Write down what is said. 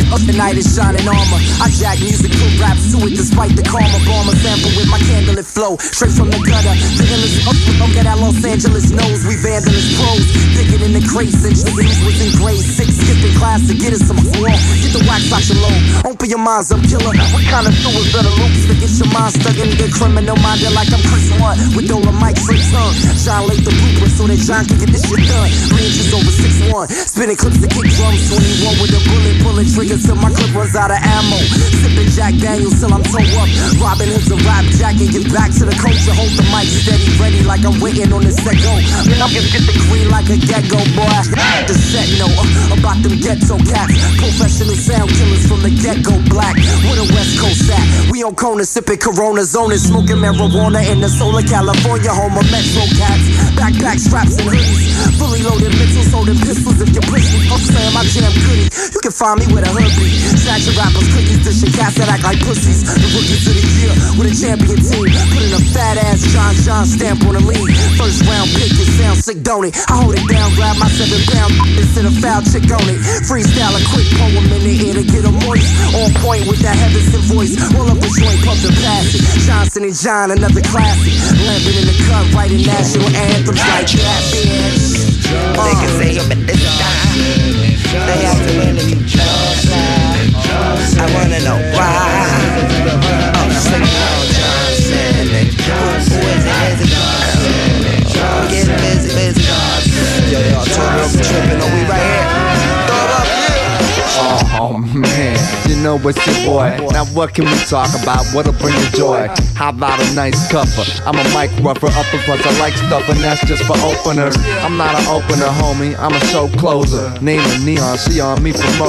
Up the night is shining armor. I jack music, put raps to it despite the karma. Bomber sample with my candlelit flow. Straight from the gutter. The illest don't get that Los Angeles nose. We vandalist pros. Digging in the crates and niggas was in grade 6. Skipping class to get us some floor. Get the wax out your low. Open your minds, I'm killer. What kind of stewards are the loops to get your mind stuck in the criminal minded like I'm Chris Hunt. With Dolomite straight tongue. John laid the blueprint so that John can get this shit done. Ranges over 6'1". Spinning clips to kick drums. 21 with a bullet. Pulling triggers till my clip runs out of ammo. Sipping Jack Daniels till I'm toe up. Robin Hood's a rap jacket. Get back to the culture. Hold the mic steady, ready like I'm waiting on the set go. I can get the green like a gecko, boy. The set no about them ghetto cats. Professional sound killers from the get-go black. Where the West Coast at? We on Kona sipping Corona, zoning, smoking marijuana in the solar California home of Metro cats. Backpack straps and hoodies, fully loaded missiles, holding pistols. If you push me, I'm saying my jam goodie. You can find me with a hood beat. Snatching rappers, cookies, dishing cats that act like pussies. The rookies of the year with a champion team. Putting a fat ass John stamp on the lead. First round pick, it sounds sick, don't it? I hold it down, grab my 7-pound and send a foul chick on it. Freestyle a quick poem in the air to get a moist. On point with that Heavenson voice. Roll up a joint, pump and pass it. Johnson and John, another classic. Lamping in the cut, writing national anthems like that, bitch. They can say it, but this time they have to learn to be just. I wanna know why. I'm singing on Johnson. Who is it? We're getting busy. Yo, y'all turn up, tripping. Are we right here? Throw it up, yeah. Oh man, you know it's your boy. Now what can we talk about? What'll bring you joy? How about a nice cover? I'm a mic rougher, upper plus I like stuff, and that's just for openers. I'm not an opener, homie. I'm a show closer. Name a neon, see on me for